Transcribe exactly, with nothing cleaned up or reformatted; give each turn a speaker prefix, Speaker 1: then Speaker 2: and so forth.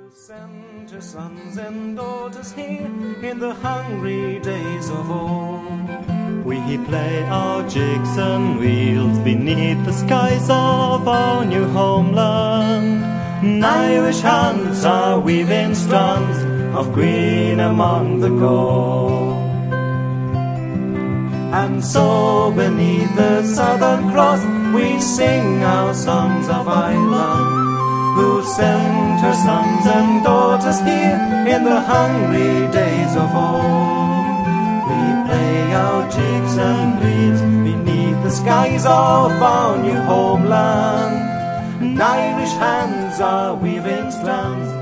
Speaker 1: Sent her sons and daughters here in the hungry days of old. We play our jigs and reels beneath the skies of our new homeland. And Irish hands are weaving strands of green among the gold. And so beneath the Southern Cross we sing our songs of Ireland, who sent her sons and daughters here in the hungry days of old. We play our jigs and reels beneath the skies of our new homeland, and Irish hands are weaving strands